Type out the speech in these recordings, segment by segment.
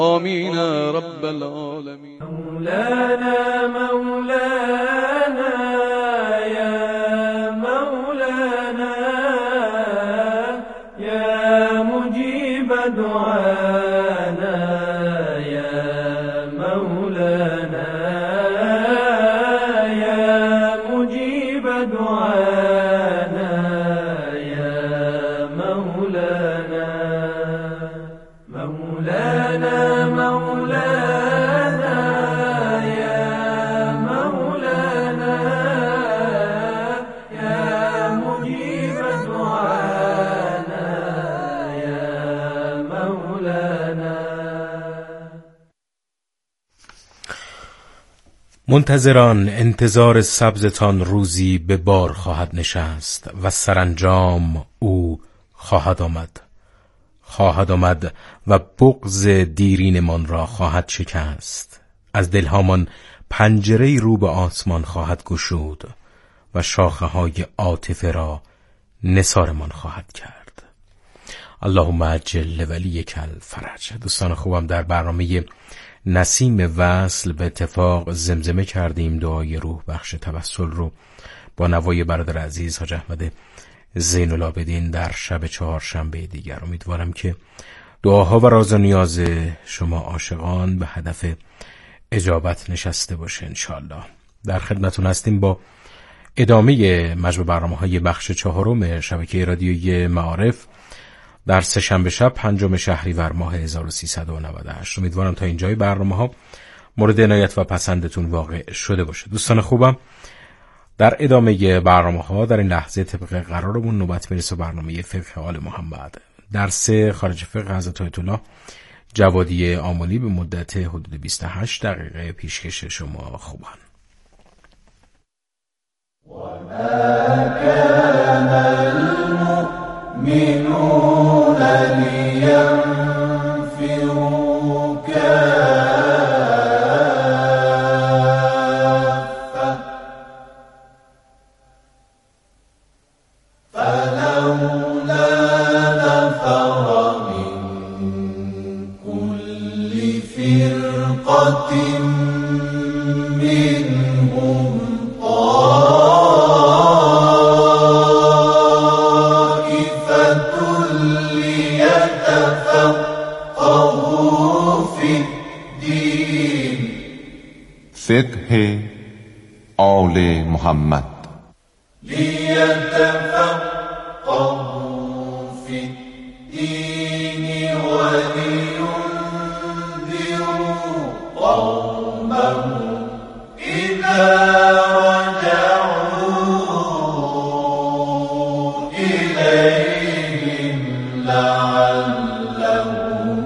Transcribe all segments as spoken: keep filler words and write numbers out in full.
آمین رب العالمین. مولانا مولانا یا مولانا یا مجیب دعانا یا مولانا یا مجیب دعانا یا مولانا مولانا مولانا یا مولانا یا مجیب دعانا یا مولانا. منتظران، انتظار سبزتان روزی به بار خواهد نشست و سرانجام او خواهد آمد خواهد آمد و بغض دیرینمان را خواهد شکست. از دلهامان پنجره رو به آسمان خواهد گشود و شاخه های عاطفه را نثارمان خواهد کرد. اللهم عجل ولیک الفرج. دوستان خوبم، در برنامه نسیم وصل به اتفاق زمزمه کردیم دعای روح بخش توسل رو با نوای برادر عزیز حاج احمد زین العابدین در شب چهارشنبه دیگر. امیدوارم که دعاها و راز و نیاز شما عاشقان به هدف اجابت نشسته باشه انشالله. در خدمتون هستیم با ادامه مجموع برنامه‌های بخش چهارم شبکه رادیویی معارف در سه شنبه شب پنجم شهریور ماه هزار و سیصد و نود و هشت. امیدوارم تا اینجای برنامه‌ها مورد عنایت و پسندتون واقع شده باشه. دوستان خوبم، در ادامه برنامه‌ها در این لحظه طبق قرارمون نوبت میرسه برنامه فقه آل محمد. درس خارج فقه حضرت آیت الله جوادی آملی به مدت حدود بیست و هشت دقیقه پیشکش شما خوبان. وما كان المؤمنون لينفروا كافة فلولا نفر من كل فرقة منهم طائفة ليتفقهوا في الدين. فقه آل محمد. ليتفقهوا في الدين ولينذروا قومهم إذا رجعوا إليهم لعلهم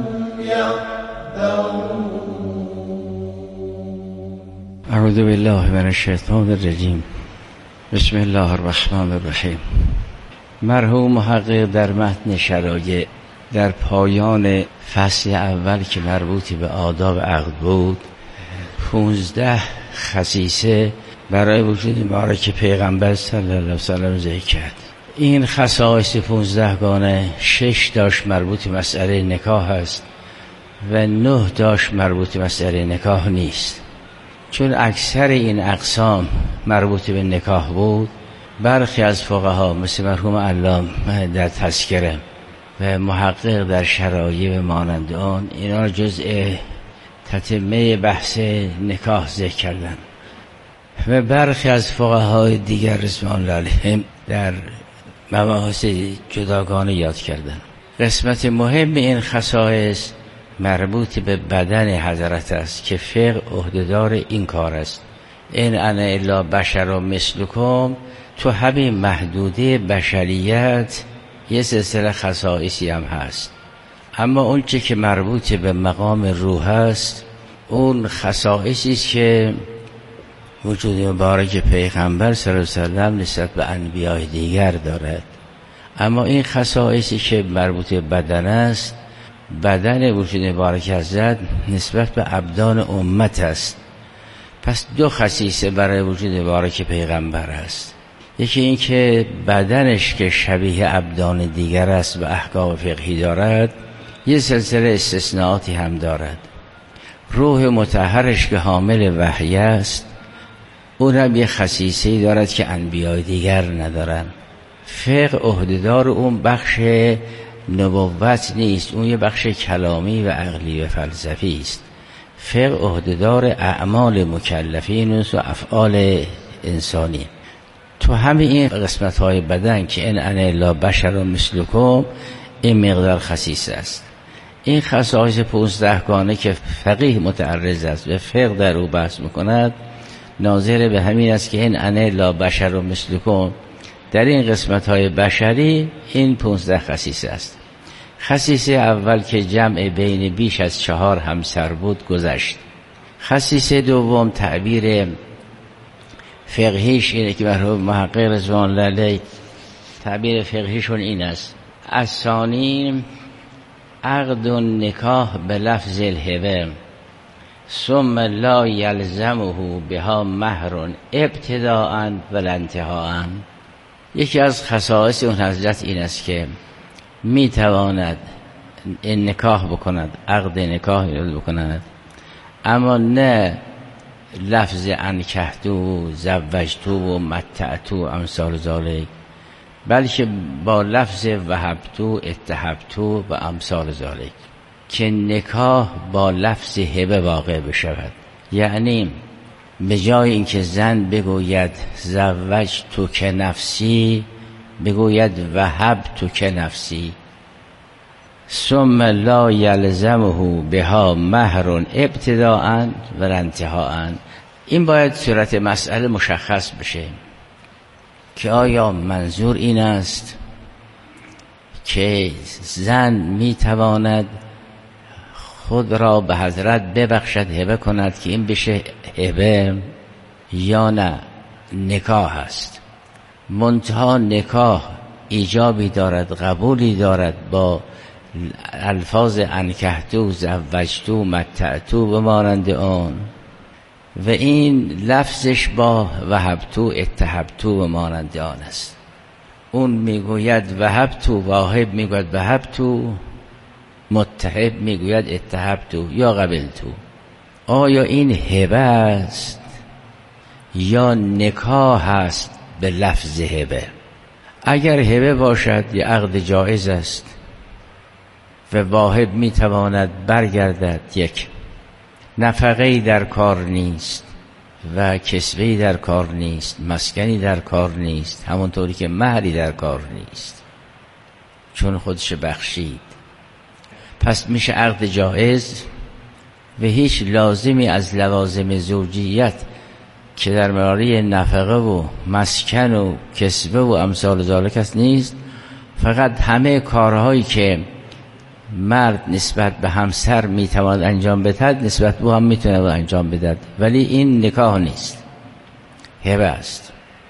يحذرون. اعوذ بالله من الشیطان الرجیم. بسم الله الرحمن الرحیم. مرحوم محقق در متن شرایع در پایان فصل اول که مربوط به آداب عقد بود پونزده خصیصه برای وجود مبارک پیغمبر صلی الله علیه و سلم ذکر کرد. این خصایص پونزده گانه شش داشت مربوط به مسئله نکاح است و نه داشت مربوط به مسئله نکاح نیست. چون اکثر این اقسام مربوط به نکاح بود، برخی از فقها مثل مرحوم علام در تذکره و محقق در شرایع مانند آن اینا جزء تتمه بحث نکاح ذکر کردن و برخی از فقهای دیگر رضوان الله علیهم در مباحث جداگانه یاد کردن. قسمت مهم این خصایص مربوط به بدن حضرت است که فقه عهدهدار این کار است. این انا الا بشر و مثلکم، تو همین محدوده بشریت یه سلسله خصائصی هم هست، اما اون چه که مربوط به مقام روح است اون خصائصی است که وجود مبارک پیغمبر صلی الله علیه و سلم نسبت به انبیاء دیگر دارد. اما این خصائصی که مربوط به بدن است، بدن وجود مبارک حضرت نسبت به ابدان امت است. پس دو خصیصه برای وجود مبارک پیغمبر است. یکی این که بدنش که شبیه ابدان دیگر است و احکام فقهی دارد، یه سلسله استثناءاتی هم دارد. روح مطهرش که حامل وحی است، اون هم یه خصیصه‌ای دارد که انبیاء دیگر ندارن. فقه عهدهدار اون بخش نبوت نیست، اون یه بخش کلامی و عقلی و فلسفی است. فقه عهدهدار اعمال مکلفین است و افعال انسانی. تو همه این قسمت های بدن که ان انا الا بشر مثلکم، این مقدار خصیص است. این خصایص پانزده گانه که فقیه متعرض است و فقه در او بحث میکند، ناظر به همین است که این انا الا بشر مثلکم در این قسمت های بشری این پانزده خصیصه است. خصیصه اول که جمع بین بیش از چهار همسر بود گذشت. خصیصه دوم تعبیر فقهیش اینه که مرحوم محقق رضوان الله علیه تعبیر فقهیشون این است: الثانی عقد نکاح به لفظ الهبه ثم لا یلزمه بها مهر ابتداء ولا انتهاء. یکی از خصائص اون حضرت این است که می تواند این نکاح بکند، عقد نکاح بکند، اما نه لفظ انکحتو، زوجتو و متعتو امثال ذالک، بلکه با لفظ وهبتو، اتهبتو و امثال ذالک، که نکاح با لفظ هبه واقع بشود. یعنی به جای اینکه زن بگوید زوجتو که نفسی، بگوید وهبتو که نفسی. ثم لا یلزمه بها مهر ابتداء و انتهاء. این باید صورت مسئله مشخص بشه که آیا منظور این است که زن میتواند خود را به حضرت ببخشد، هبه کند که این بشه هبه، یا نه نکاح است. منتها نکاح ایجابی دارد، قبولی دارد با الفاظ انکحتو، زوجتو، متعتو و مانند آن، و این لفظش با وهبتو، اتهبتو و مانند آن است. اون میگوید وهبتو، واهب میگوید وهبتو، متهب میگوید اتهبتو یا قبلتو. آیا این هبه است یا نکاح است به لفظ هبه؟ اگر هبه باشد یه عقد جایز است و واهب میتواند برگردد، یک نفقه‌ای در کار نیست و کسبه‌ای در کار نیست، مسکنی در کار نیست، همونطوری که مهری در کار نیست، چون خودش بخشید، پس میشه عقد جایز و هیچ لازمی از لوازم زوجیت که در مقاره نفقه و مسکن و کسبه و امثال ذالک است نیست. فقط همه کارهایی که مرد نسبت به همسر میتواند انجام بدهد نسبت به هم میتونه انجام بدهد، ولی این نکاح نیست، هبه است.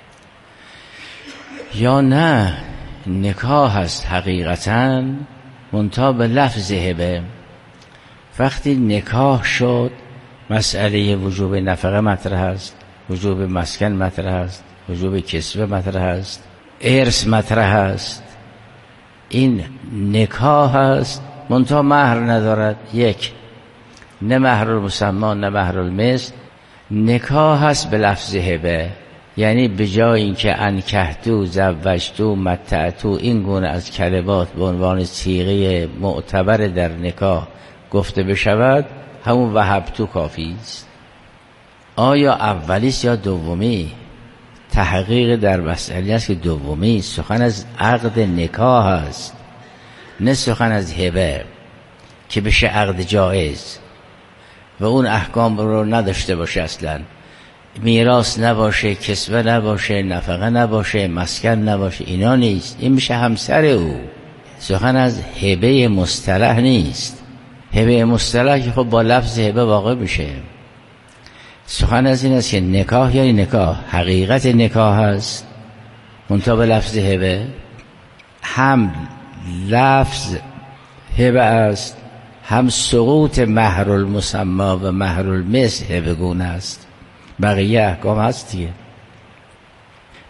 یا نه نکاح است حقیقتاً، منتها به لفظ هبه. وقتی نکاح شد مسئله وجوب نفقه مطرح است، وجوب مسکن مطرح است، وجوب کسبه مطرح است، ارث مطرح است. این نکاح است، منتها مهر ندارد. یک، نه مهر المسمى نه مهر المثل. نکاح است به لفظ هبه، یعنی به جای اینکه انکحتو، زوجتو، متعتو این گونه از کلمات به عنوان صیغه معتبر در نکاح گفته بشود، همون وهبتو کافی است. آیا اولیست یا دومی؟ تحقیق در مسئله است که دومی. سخن از عقد نکاح است، نه سخن از هبه که بشه عقد جایز و اون احکام رو نداشته باشه، اصلا میراث نباشه، کسبه نباشه، نفقه نباشه، مسکن نباشه، اینا نیست. این میشه همسر او. سخن از هبه مصطلح نیست. هبه مصطلح که خب با لفظ هبه واقع میشه. سخن از این است که نکاح یا نکاح حقیقت نکاح است، منتها به لفظ هبه. هم لفظ هبه است، هم سقوط مهر المسمى و مهر المثل هبه گونه است. بقیه احکام هست دیگه.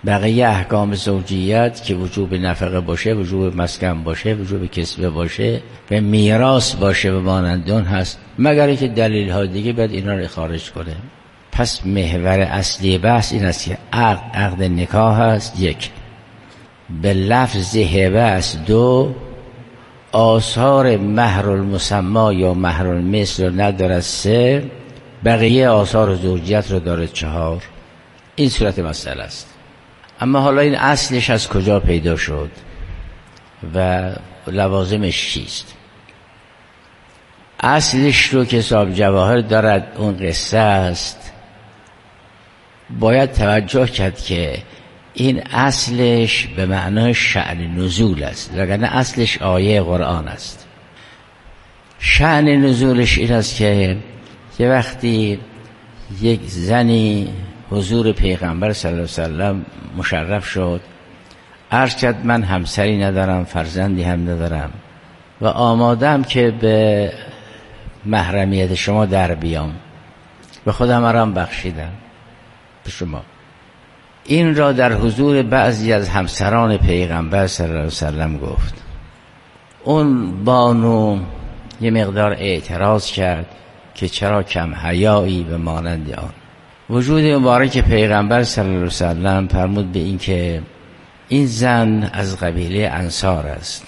بقیه احکام زوجیت که وجوب نفقه باشه، وجوب مسکن باشه، وجوب کسبه باشه و میراث باشه و مانند اون هست، مگر اینکه دلیل ها دیگه باید اینا رو خارج کنه. پس محور اصلی بحث این است که عقد عقد نکاح است، یک، به لفظ هبه است، دو، آثار مهر المسمی یا مهر المثل رو ندارد، سه، بقیه آثار زوجیت رو داره، چهار. این صورت مسئله است. اما حالا این اصلش از کجا پیدا شد و لوازمش چیست؟ اصلش رو که صاحب جواهر دارد اون قصه است. باید توجه کرد که این اصلش به معنای شأن نزول است، وگرنه اصلش آیه قرآن است. شأن نزولش این است که یه وقتی یک زنی حضور پیغمبر صلی الله علیه وسلم مشرف شد، عرض کرد من همسری ندارم، فرزندی هم ندارم و آمادم که به محرمیت شما در بیام، به خودم مرام بخشیدم به شما. این را در حضور بعضی از همسران پیغمبر صلی الله علیه وسلم گفت. اون بانو یه مقدار اعتراض کرد که چرا کم حیایی به مانند آن. وجود مبارک پیغمبر صلی الله علیه وسلم فرمود به این که این زن از قبیله انصار است،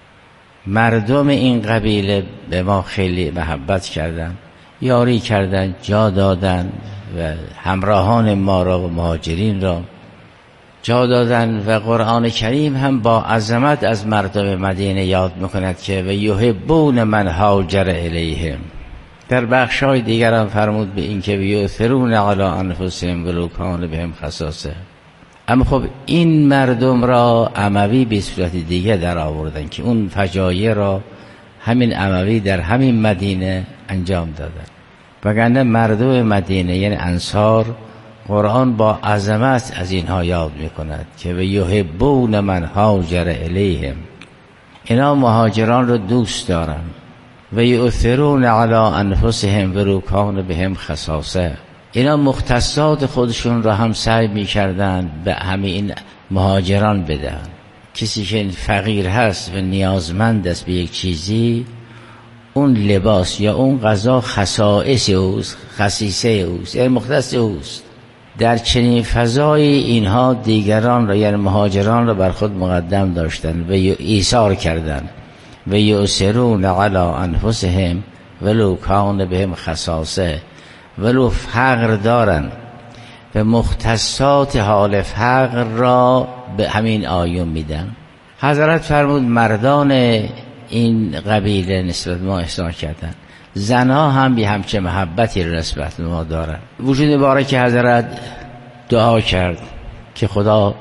مردم این قبیله به ما خیلی محبت کردند، یاری کردند، جا دادند و همراهان ما را و مهاجرین را جا دادند و قرآن کریم هم با عظمت از مردم مدینه یاد میکند که و یحبون من هاجر الیهم. در بخشای دیگر هم فرمود به این که یؤثرون علی انفسهم ولو کان بهم خصاصه. اما خب این مردم را اموی به صورت دیگه در آوردن که اون فجایع را همین اموی در همین مدینه انجام دادن، وگرنه مردم مدینه یعنی انصار قرآن با عظمت از اینها یاد میکند که و یحبون من هاجر الیهم، اینا مهاجران رو دوست دارن. و یؤثرون علی انفسهم ولو کان بهم خصاصه، اینا مختصات خودشون را هم سعی میکردن به همین مهاجران بدن. کسی که فقیر هست و نیازمند است به یک چیزی، اون لباس یا اون غذا خصائص اوست، خصیصه اوست، یعنی مختص اوست. در چنین فضایی اینها دیگران را یعنی مهاجران را بر خود مقدم داشتن و ایثار کردند. و یؤثرون علی انفسهم ولو کان بهم خصاصه، ولو فقر دارن و مختصات حال فقر را به همین آیون میدن. حضرت فرمود مردان این قبیله نسبت ما احسان کردن، زنها هم به همچه محبتی نسبت ما دارن. وجود مبارک حضرت دعا کرد که خدا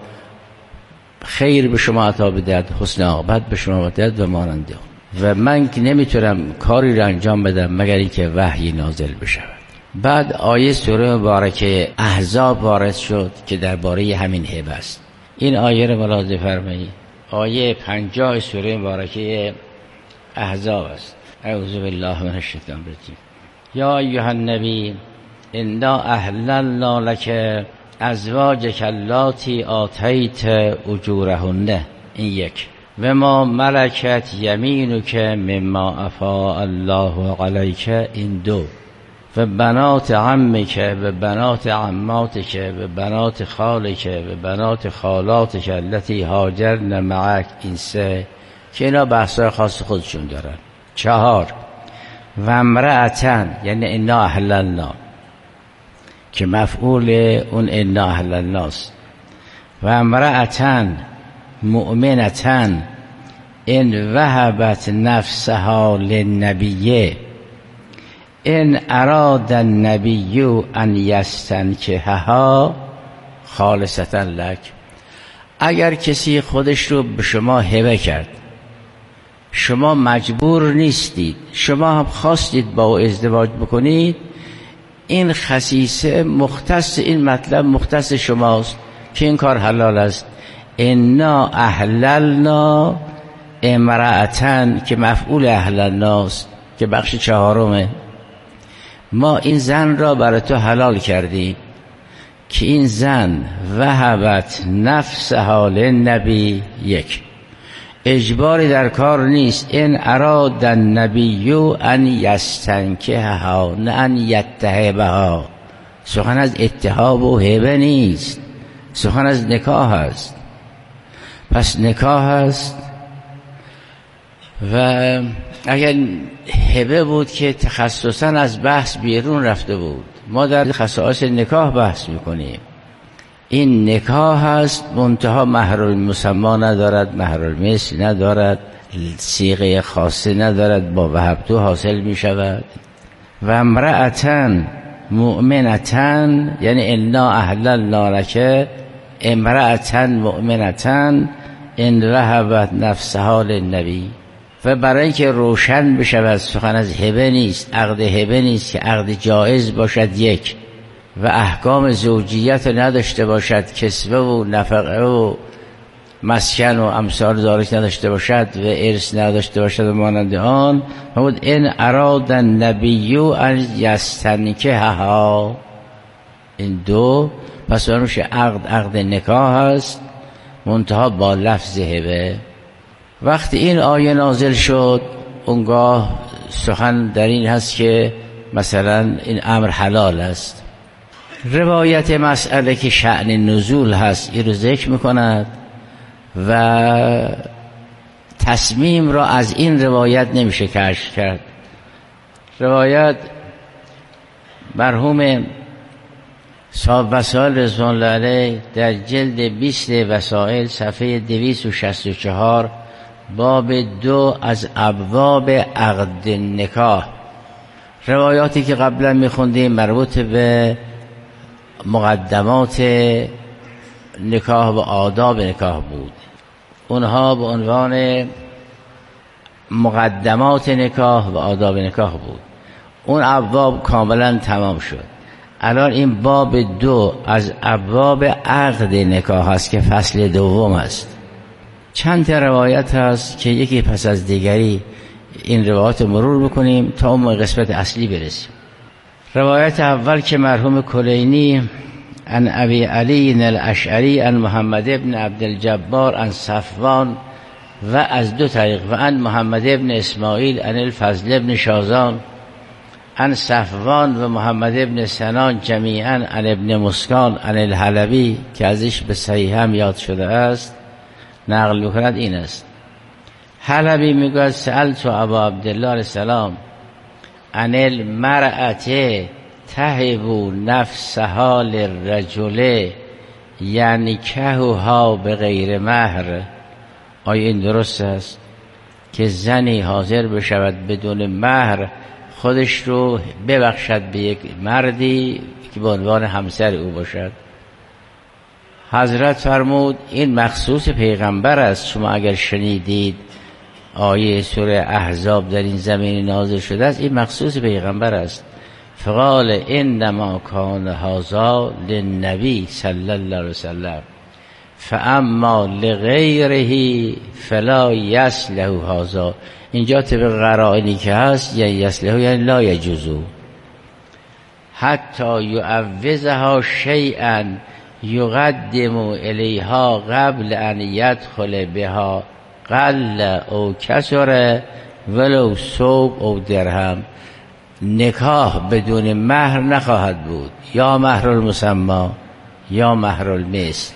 خیر به شما عطا بدهد، حسن عاقبت به شما بدهد و مانند آن، و من که نمیتونم کاری را انجام بدم مگر اینکه وحی نازل بشود. بعد آیه سوره مبارکه احزاب وارد شد که درباره همین هبه است. این آیه را ملاحظه فرمایید، آیه پنجاه سوره مبارکه احزاب است. اعوذ بالله من الشیطان الرجیم. یا ایها النبی انا احللنا لک ازواجک اللاتی آتیت اجورهن، این یک، و ما ملکت یمینک مما افاء الله علیک، این دو، و بنات عمک و بنات عماتک و بنات خالک و بنات خالاتک التي هاجرن معک، این سه که اینا بحثای خاص خودشون دارن. چهار، و امرأتن یعنی انا احللنا که مفعول اون انا احللناست، و امرأتن مؤمنتن ان وهبت نفسها للنبی ان اراد النبی ان یستنکحها خالصة لک. اگر کسی خودش رو به شما هبه کرد، شما مجبور نیستید، شما هم خواستید با او ازدواج بکنید، این خصیصه مختص این مطلب مختص شماست که این کار حلال است. انا احللنا امرأتن که مفعول احللناست که بخش چهارمه، ما این زن را برای تو حلال کردیم. که این زن وهبت نفسها للنبی، یک اجباری در کار نیست. این اراد النبی ان یستنکحها نه ان یتهبها. سخن از اتهاب و هبه نیست، سخن از نکاح است. پس نکاح است و اگر هبه بود که تخصصا از بحث بیرون رفته بود. ما در خصائص نکاح بحث میکنیم. این نکاح هست، منتها مهر المسمی ندارد، مهر المثل ندارد، صیغه خاصه ندارد، با وهبتو حاصل می شود. و امرأتن مؤمنتن یعنی انا احللنا لک امرأتن مؤمنتن ان وهبت نفسها للنبی. و برای اینکه روشن بشود سخن از هبه نیست، عقد هبه نیست که عقد جایز باشد یک، و احکام زوجیت نداشته باشد، کسوه و نفقه و مسکن و امثال ذالک نداشته باشد و ارث نداشته باشد و مانند آن. بود این اراد النبی ان یستنکحها، این دو. پس اون میشه عقد عقد نکاح است، منتها با لفظ هبه. وقتی این آیه نازل شد اونگاه سخن در این هست که مثلا این امر حلال است. روایت مسئله که شأن نزول هست این رو ذکر میکند و تصمیم را از این روایت نمیشه کشف کرد. روایت مرحوم صاحب وسائل رضوان الله علیه در جلد بیست وسائل صفحه دویست و شصت و چهار باب دو از ابواب عقد نکاح، روایاتی که قبلا میخوندیم مربوط به مقدمات نکاح و آداب نکاح بود، اونها به عنوان مقدمات نکاح و آداب نکاح بود. اون ابواب کاملا تمام شد. الان این باب دو از ابواب عقد نکاح است که فصل دوم است. چند تا روایت هست که یکی پس از دیگری این روایات مرور بکنیم تا اون قسمت اصلی برسیم. روایت اول که مرحوم کلینی عن ابی علی الاشعری عن محمد ابن عبدالجبار عن صفوان و از دو طریق و عن محمد ابن اسماعیل عن الفضل ابن شازان عن صفوان و محمد ابن سنان جمیعا عن ابن مسکان عن الحلبی که ازش به صحیح هم یاد شده است نقل میکند این است. حلبی میگوید سألت ابا عبدالله علیه السلام عن المرأة تهب نفسها للرجل یعنی کهوها به غیر مهر. آیا این درست است که زنی حاضر بشود بدون مهر خودش رو ببخشد به یک مردی که به عنوان همسر او باشد؟ حضرت فرمود این مخصوص پیغمبر است. شما اگر شنیدید آیه سوره احزاب در این زمین نازل شده است، این مخصوص پیغمبر است. فقال انما کان هذا للنبی صلی الله علیه وسلم فاما لغیره فلا یصلح هذا. اینجا طبق قرائنی که هست یعنی یصلح یعنی لا یجوز حتی یعوضها شیئا یقدم الیها قبل ان یدخل بها قل او کسر ولو ثوب او درهم. نکاح بدون مهر نخواهد بود، یا مهر المسمی یا مهر المثل.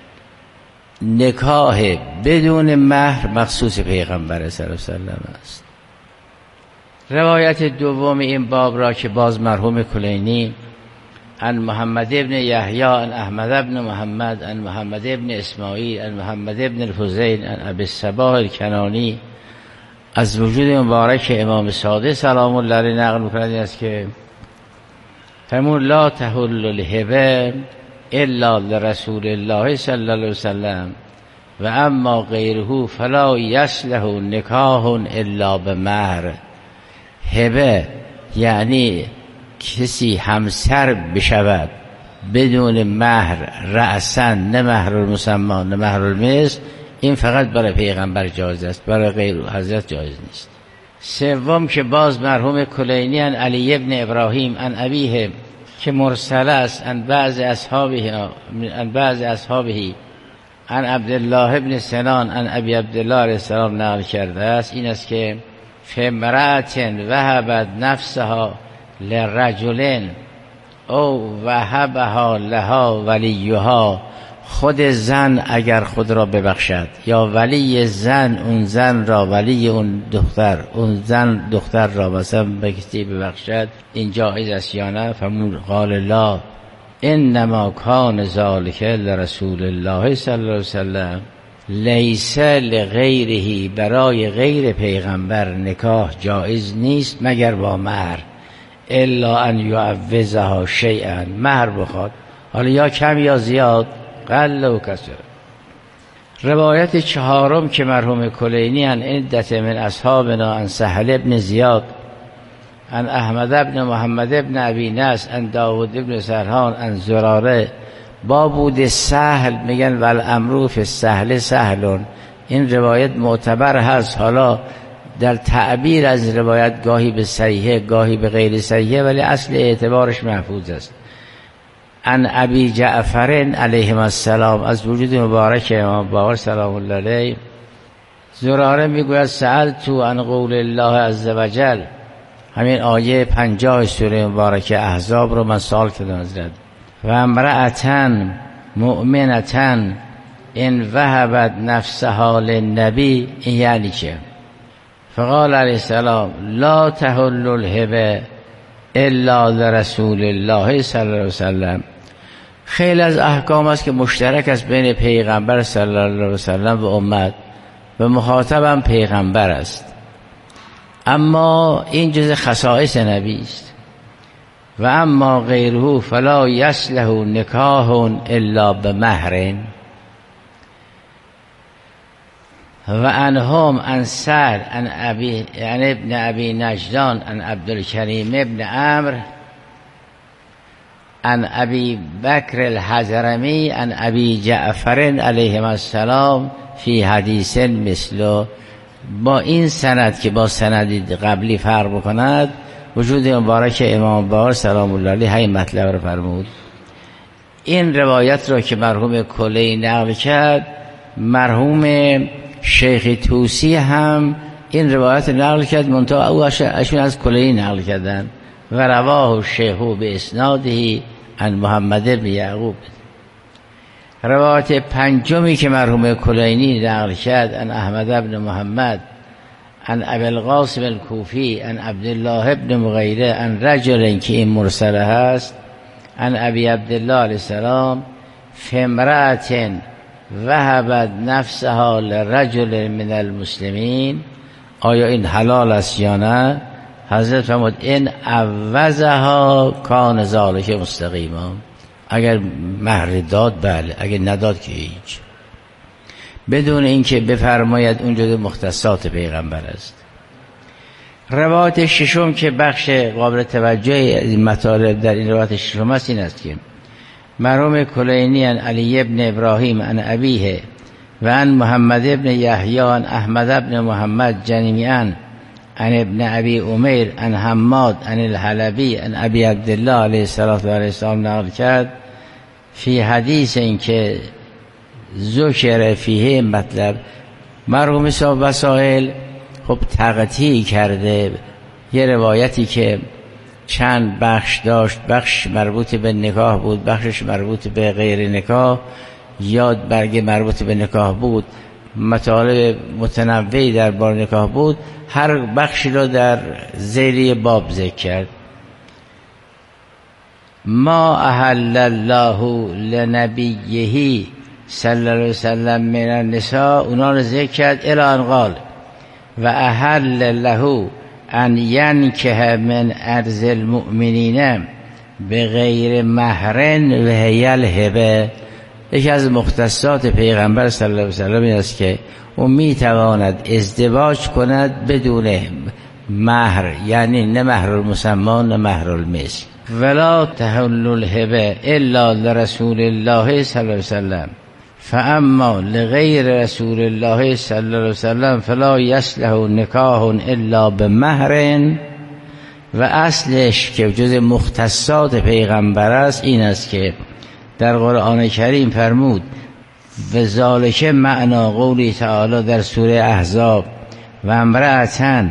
نکاح بدون مهر مخصوص پیغمبر صلی الله علیه وسلم است. روایت دوم این باب را که باز مرحوم کلینی عن محمد ابن یحیی عن احمد ابن محمد عن محمد ابن اسماعیل عن محمد ابن الحسین عن ابی الصباح الکنانی از وجود مبارک امام صادق سلام الله علیه نقل می‌کند است که فرمود لا تحل الهبه الا لرسول الله صلی الله علیه وسلم و اما غیره فلا یصلح نکاح الا بمهر. هبه یعنی کسی همسر بشود بدون مهر رأسا، نه مهر المسمی نه مهر المثل، این فقط برای پیغمبر جایز است، برای غیر حضرت جایز نیست. سوم که باز مرحوم کلینی عن علی ابن ابراهیم عن ابیه که مرسل است ان بعض اصحابه ان بعض اصحابه ان عبدالله ابن سنان ان ابی عبدالله علیه السلام نقل کرده است، این است که فامرأة وهبت نفسها لرجل او وهبها لها ولیها، خود زن اگر خود را ببخشد یا ولی زن اون زن را، ولی اون دختر اون زن دختر را مثلا به کسی ببخشد، این جایز است یا نه؟ فمون قال لا انما کان ذلک لرسول الله صلی الله علیه وسلم لیس لغیره، برای غیر پیغمبر نکاح جایز نیست مگر با مهر، الا ان یعوضها شیئا، مهر بخواد، حالا یا کم یا زیاد، قل و کثر. روایت چهارم که مرحوم کلینی ان عدت من اصحابنا ان سهل ابن زیاد ان احمد ابن محمد ابن ابی نصر ان داود ابن سرحان ان زراره، با بود سهل میگن والامرو فی السهل سهلون، این روایت معتبر هست. حالا در تعبیر از روایت گاهی به صحیحه گاهی به غیر صحیحه، ولی اصل اعتبارش محفوظ است. ان ابی جعفر علیه السلام، از وجود مبارک امام باقر سلام الله علیه، زراره میگوید سألت عن قول الله عز وجل، همین آیه پنجاه سوره مبارکه احزاب رو من سوال کردم حضرت، و امرأة مؤمنة ان وهبت نفسها للنبی، این یعنی چه؟ فقال علیه السلام لا تحل الهبه الا لرسول الله صلی الله علیه وسلم. خیلی از احکام است که مشترک است بین پیغمبر صلی الله علیه وسلم و امت و مخاطبم پیغمبر است، اما این جز خصائص نبی است. و اما غیره فلا یصلح نکاح الا بمهر. و انهم ان سعد ان ابي ان ابن ابي نجدان ان عبدالکریم ابن عمرو ان ابي بکر الحضرمی ان ابي جعفر علیه السلام فی حدیث مثل، با این سند که با سند قبلی فرق بکند، وجود مبارک امام باقر سلام الله علیه همین مطلب رو فرمود. این روایت رو که مرحوم کلی نقل کرد، مرحوم شیخ توسی هم این روایت نقل کرد، منتها او اشون از کلی نقل کردن. و رواه شیخ به اسناده عن محمد بن یعقوب. روایت پنجمی که مرحوم کلینی نقل کرد عن احمد بن محمد عن ابی القاسم الکوفی عن عبدالله بن مغیره عن رجل، که این مرسله هست، عن ابی عبدالله علیه السلام فامرأة وهبت نفسها لرجل من المسلمین، آیا این حلال است یا نه؟ حضرت فرمود این عوضها کان ذلک مستقیما، اگر مهر داد بله، اگر نداد که هیچ، بدون اینکه بفرماید اونجا مختصات پیغمبر است. روایت ششم که بخش قابل توجه این مطالب در این روایت ششم است، این است که مرحوم کلینی عن علی ابن ابراهیم عن ابیه و عن محمد ابن یحیی عن احمد ابن محمد جمیعا عن ابن ابی امیر عن حماد عن الحلبی عن ابی عبدالله علیه السلام نقل کرد فی حدیث این که ذکر فیه، مطلب مرحوم صاحب وسائل خب تقطیع کرده یه روایتی که چند بخش داشت، بخش مربوط به نکاح بود، بخشش مربوط به غیر نکاح، یاد برگ مربوط به نکاح بود، مطالب متنوعی در بار نکاح بود، هر بخشی رو در ذیلی باب ذکر کرد. ما احل الله لنبیه صلی الله علیه وسلم من النساء، اونا رو ذکر کرد الی ان قال و احل له ان ینکه من ارض المؤمنین بغیر مهر و هی الهبه. یکی از مختصات پیغمبر صلی الله علیه وسلم این است که او میتواند ازدواج کند بدون مهر، یعنی نه مهر المسمى نه مهر المثل. ولا تحل الهبه الا لرسول الله صلی الله علیه وسلم فاما لغیر رسول الله صلی الله علیه وسلم فلا یصلح نکاح الا بمهر. و اصلش که جز مختصات پیغمبر است این است که در قرآن کریم فرمود و ذالک معنا قولی تعالی در سوره احزاب و امرأتن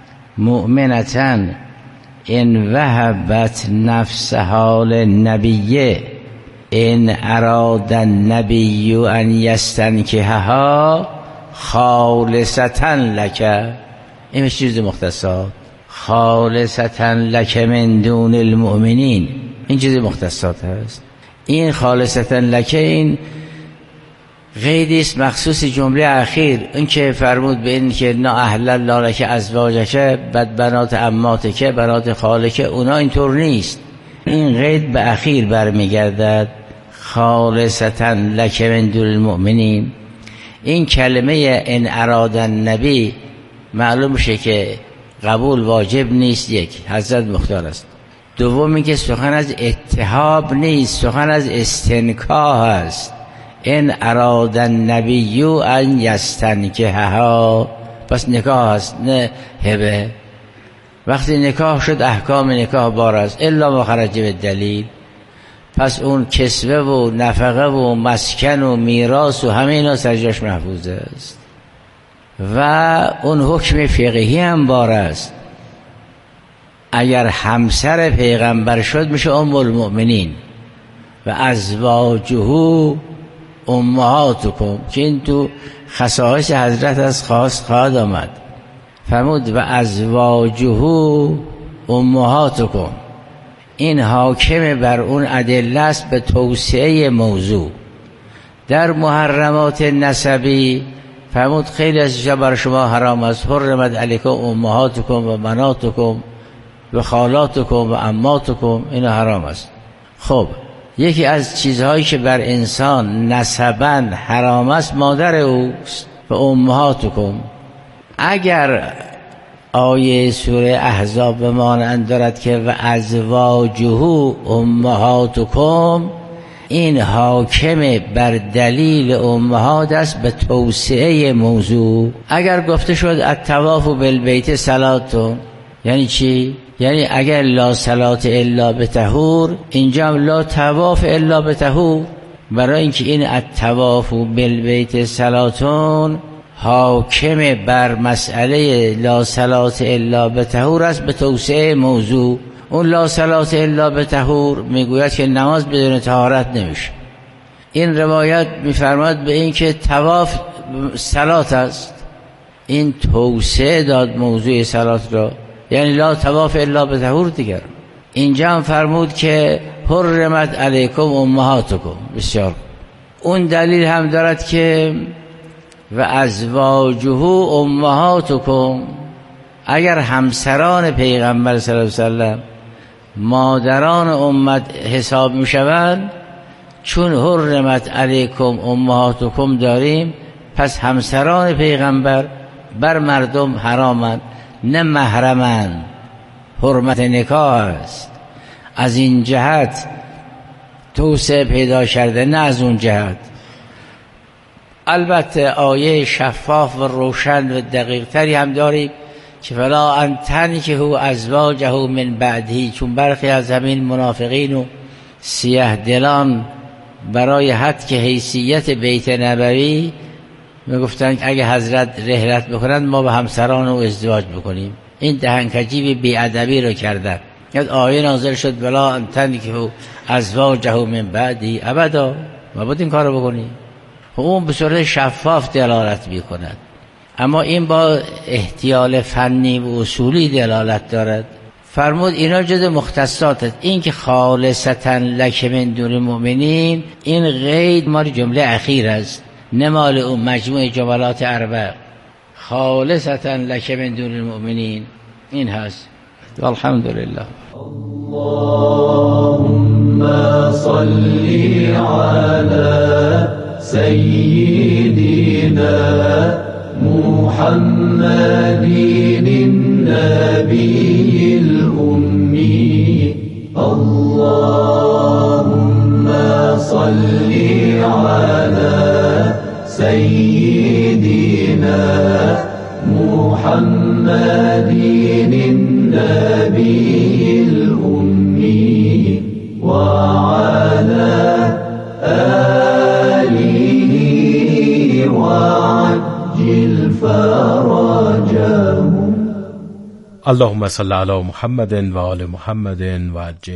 مؤمنتن ان وهبت نفسها للنبی ان اراد النبی ان یستنکحها خالصة لک. این چیز مختصات خالصة لک من دون المؤمنین، این چیز مختصات هست. این خالصة لک این قیدی است مخصوص جمله اخیر، این که فرمود به این که نا احلل لک ازواجک بد بنات عماتک بنات خالک، اونا اینطور نیست. این قید به اخیر برمیگردد خالصة لک من دون المؤمنین. این کلمه ان اراد النبی معلوم شه که قبول واجب نیست، یک حضرت مختار است. دوم اینکه سخن از اتحاب نیست، سخن از استنکاح است. ان اراد النبی ان یستنکحها، پس نکاح است نه هبه. وقتی نکاح شد احکام نکاح بار است الا ما خرج به دلیل، پس اون کسوه و نفقه و مسکن و میراث و همه اینا سرجاش محفوظ است و اون حکم فقهی هم بار است. اگر همسر پیغمبر شد میشه ام المؤمنین و ازواجه امهاتکم، که این تو خصائص حضرت از خاص خواهد آمد. فرمود و ازواجه امهاتکم، این حاکم بر اون ادله است به توسعه موضوع. در محرمات نسبی فرمود خیلی از چیزا بر شما حرام است، حرمت علیکم امهاتکم و بناتکم و خالاتکم و عماتکم، این حرام است. خب یکی از چیزهایی که بر انسان نسباً حرام است مادر اوست و امهاتکم. اگر آیه سوره احزاب به مانند دارد که و ازواجه امهاتکم، این حاکم بر دلیل امهات است به توسعه موضوع. اگر گفته شد الطواف بالبیت صلاتون، یعنی چی؟ یعنی اگر لا صلات الا بطهور، اینجا هم لا طواف الا بطهور، برای اینکه این الطواف بالبیت صلاتون حاکم بر مسئله لا صلات الا بطهور است به توسعه موضوع. اون لا صلات الا بطهور میگوید که نماز بدون طهارت نمیشه. این روایت میفرماید به این که طواف صلات است، این توسعه داد موضوع صلات را، یعنی لا طواف الا بطهور دیگر. اینجا هم فرمود که حرمت علیکم امهاتکم. بسیار اون دلیل هم دارد که و ازواجه امهاتکم، اگر همسران پیغمبر صلی الله علیه وسلم مادران امت حساب می شوند، چون حرمت علیکم امهاتکم داریم، پس همسران پیغمبر بر مردم حرامند، نه محرمند. حرمت نکاح است، از این جهت توسعه پیدا کرده، نه از اون جهت. البته آیه شفاف و روشن و دقیق تری هم داریم که فلا ان تنکحوا ازواجه من بعده، چون برخی از همین منافقین و سیه دلان برای حد که حیثیت بیت نبوی میگفتن که اگه حضرت رحلت بکنند ما به همسران او ازدواج بکنیم. این دهنکجی بی ادبی رو کردن. یاد آیه نازل شد فلا ان تنکحوا ازواجه من بعده، ابدا مبادا این کار رو بکنی. اون به صورت شفاف دلالت میکند، اما این با احتیال فنی و اصولی دلالت دارد. فرمود اینا جز مختصات. این که خالصة لک من دون المؤمنین، این قید مال جمله اخیر است، نه مال اون مجموع جملات اربع. خالصة لک من دون المؤمنین این هست. والحمدلله. اللهم صل على سيدنا محمد النبي الأمي. اللهم صل على سيدنا محمد النبي اللهم صل علی محمد و آل محمد و عجل